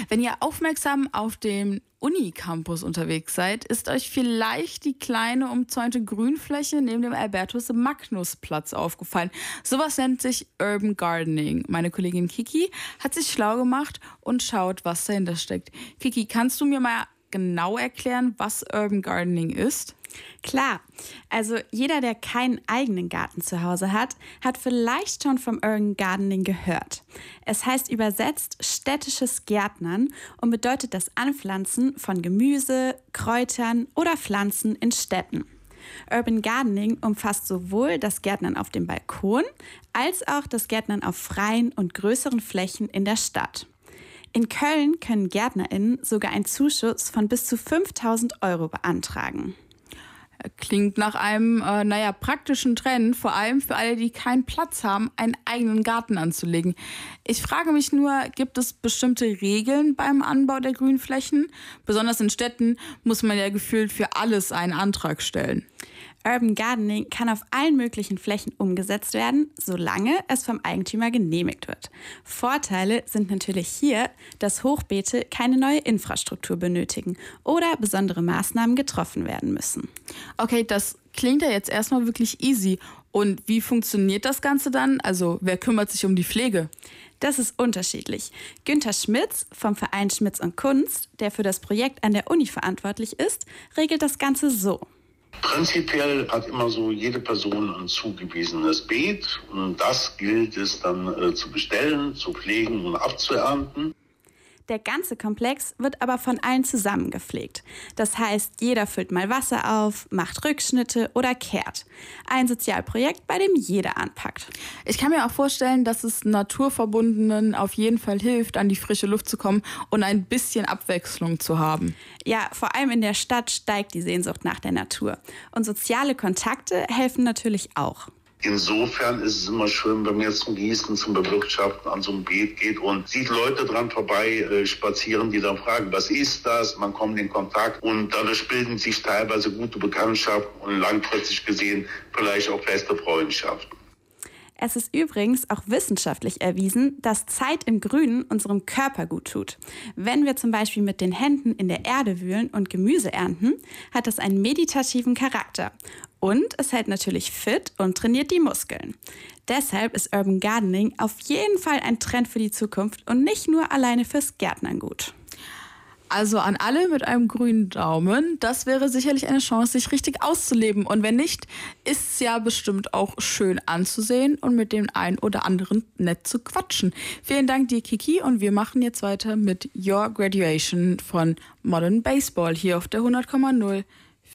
Wenn ihr aufmerksam auf dem Unicampus unterwegs seid, ist euch vielleicht die kleine umzäunte Grünfläche neben dem Albertus-Magnus-Platz aufgefallen. Sowas nennt sich Urban Gardening. Meine Kollegin Kiki hat sich schlau gemacht und schaut, was dahinter steckt. Kiki, kannst du mir mal genau erklären, was Urban Gardening ist? Klar, also jeder, der keinen eigenen Garten zu Hause hat, hat vielleicht schon vom Urban Gardening gehört. Es heißt übersetzt städtisches Gärtnern und bedeutet das Anpflanzen von Gemüse, Kräutern oder Pflanzen in Städten. Urban Gardening umfasst sowohl das Gärtnern auf dem Balkon als auch das Gärtnern auf freien und größeren Flächen in der Stadt. In Köln können GärtnerInnen sogar einen Zuschuss von bis zu 5.000 € beantragen. Klingt nach einem, praktischen Trend, vor allem für alle, die keinen Platz haben, einen eigenen Garten anzulegen. Ich frage mich nur, gibt es bestimmte Regeln beim Anbau der Grünflächen? Besonders in Städten muss man ja gefühlt für alles einen Antrag stellen. Urban Gardening kann auf allen möglichen Flächen umgesetzt werden, solange es vom Eigentümer genehmigt wird. Vorteile sind natürlich hier, dass Hochbeete keine neue Infrastruktur benötigen oder besondere Maßnahmen getroffen werden müssen. Okay, das klingt ja jetzt erstmal wirklich easy. Und wie funktioniert das Ganze dann? Also, wer kümmert sich um die Pflege? Das ist unterschiedlich. Günther Schmitz vom Verein Schmitz und Kunst, der für das Projekt an der Uni verantwortlich ist, regelt das Ganze so. Prinzipiell hat immer so jede Person ein zugewiesenes Beet und das gilt es dann zu bestellen, zu pflegen und abzuernten. Der ganze Komplex wird aber von allen zusammen gepflegt. Das heißt, jeder füllt mal Wasser auf, macht Rückschnitte oder kehrt. Ein Sozialprojekt, bei dem jeder anpackt. Ich kann mir auch vorstellen, dass es Naturverbundenen auf jeden Fall hilft, an die frische Luft zu kommen und ein bisschen Abwechslung zu haben. Ja, vor allem in der Stadt steigt die Sehnsucht nach der Natur. Und soziale Kontakte helfen natürlich auch. Insofern ist es immer schön, wenn man jetzt zum Gießen, zum Bewirtschaften an so einem Beet geht und sieht Leute dran vorbei spazieren, die dann fragen, was ist das? Man kommt in Kontakt und dadurch bilden sich teilweise gute Bekanntschaften und langfristig gesehen vielleicht auch feste Freundschaften. Es ist übrigens auch wissenschaftlich erwiesen, dass Zeit im Grünen unserem Körper gut tut. Wenn wir zum Beispiel mit den Händen in der Erde wühlen und Gemüse ernten, hat das einen meditativen Charakter. Und es hält natürlich fit und trainiert die Muskeln. Deshalb ist Urban Gardening auf jeden Fall ein Trend für die Zukunft und nicht nur alleine fürs Gärtnern gut. Also an alle mit einem grünen Daumen, das wäre sicherlich eine Chance, sich richtig auszuleben. Und wenn nicht, ist es ja bestimmt auch schön anzusehen und mit dem einen oder anderen nett zu quatschen. Vielen Dank dir, Kiki, und wir machen jetzt weiter mit Your Graduation von Modern Baseball hier auf der 100,0.